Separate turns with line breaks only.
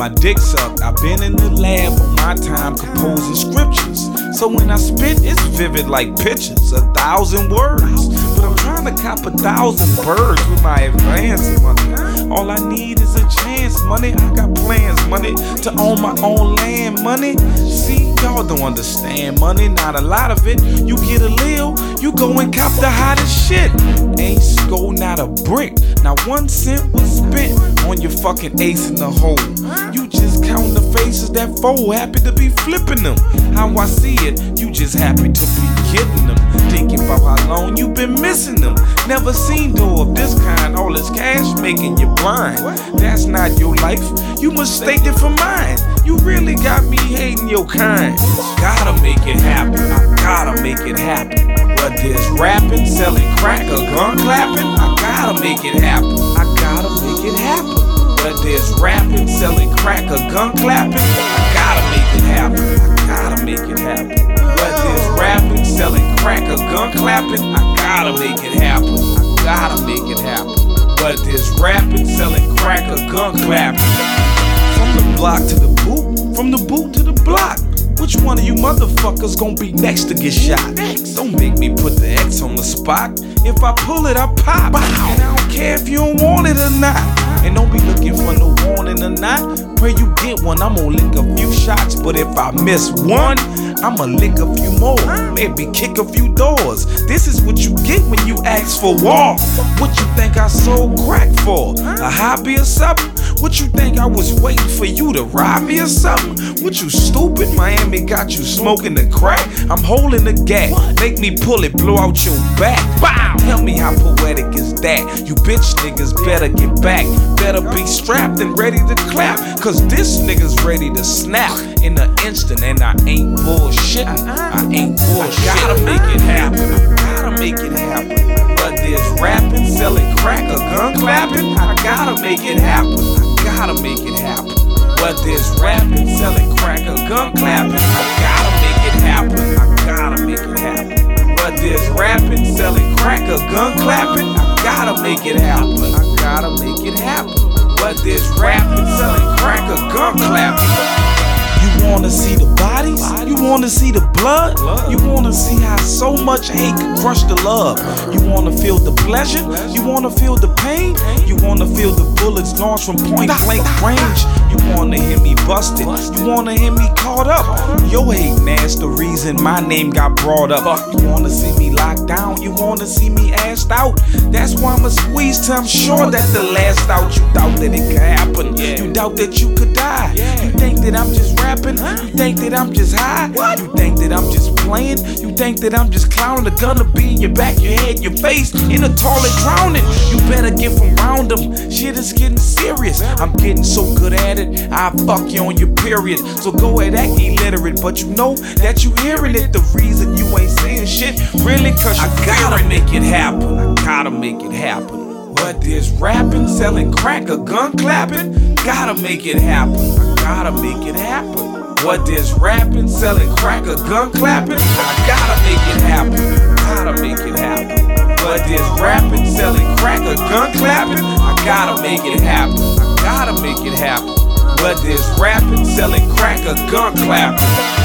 my dick sucked. I've been in the lab on my time composing scriptures. So when I spit, it's vivid like pictures, 1,000 words. But I'm trying to cop 1,000 birds with my advance money. All I need is a chance, money. I got plans, money, to own my own land, money. See, y'all don't understand, money, not a lot of it. You get a lil, you go and cop the hottest shit. Ain't score not a brick, not 1 cent was spent on your fucking ace in the hole. You just counting the faces that fold, happy to be flipping them. How I see it, you just happy to be getting them. Thinking about how long you been missing them. Never seen dough of this kind, all this cash making you blind. That's not your life, you mistaken for mine. You really got me hating your kind. Gotta make it happen, I gotta make it happen. Whether it's rapping, selling crack, or gun clapping, I gotta make it happen, I gotta make it happen. Whether it's rapping, selling crack, or gun clapping, I gotta make it happen, I gotta make it happen. Whether it's rapping, selling crack, or gun clapping, I gotta make it happen, I gotta make it happen. Whether it's rapping, selling crack, or gun clapping. From the block to the boot, from the boot to the block. Which one of you motherfuckers gon' be next to get shot? Don't make me put the X on the spot. If I pull it, I pop. And I don't care if you don't want it or not. And don't be looking for no warning or not. Pray you get one, I'm gon' lick a few shots. But if I miss one, I'ma lick a few more. Maybe kick a few doors. This is what you get when you ask for war. What you think I sold crack for? A hobby or something? What you think I was waiting for you to rob me or something? What you stupid? Miami got you smoking the crack. I'm holding the gap. Make me pull it, blow out your back. Bow! Tell me how poetic is that? You bitch niggas better get back. Better be strapped and ready to clap. Cause this nigga's ready to snap in an instant. And I ain't bullshitting. I ain't bullshitting. I gotta make it happen. I gotta make it happen. Whether it's rapping, selling crack, or gun clapping, I gotta make it happen. I gotta make it happen. Whether it's rapping, selling crack, or gun clapping, I gotta make it happen. I gotta make it happen. Whether it's rapping, selling crack, or gun clapping, I gotta make it happen. I gotta make it happen. Whether it's rapping, selling crack, or gun clapping. You wanna see the bodies? You wanna see the blood? You wanna see how so much hate can crush the love? You wanna feel the pleasure? You wanna feel the pain? You wanna feel the bullets launched from point blank range? You wanna hear me busted? You wanna hear me caught up? Your hating ass the reason my name got brought up. You wanna see me locked down? You wanna see me assed out? That's why I'ma squeeze till I'm sure that the last out. You doubt that it could happen. You doubt that you could die. You think that I'm just rapping? You think that I'm just high? You think that I'm just playing? You think that I'm just clowning? The gun to be in your back, your head, your face, in a toilet drowning. You better get from round them. Shit is getting serious. I'm getting so good at it, I fuck you on your period. So go ahead, act illiterate, but you know that you hearing it. The reason you ain't saying shit, really, cause you gotta make it happen. I gotta make it happen. Whether it's rapping, selling crack, or gun clapping, gotta make it happen. I gotta make it happen. Whether it's rapping, selling crack, or gun clapping, I gotta make it happen. Gotta make it happen. Whether it's rapping, selling crack, or gun clapping, I gotta make it happen. I gotta make it happen. Whether it's rapping, selling crack, or gun clapping.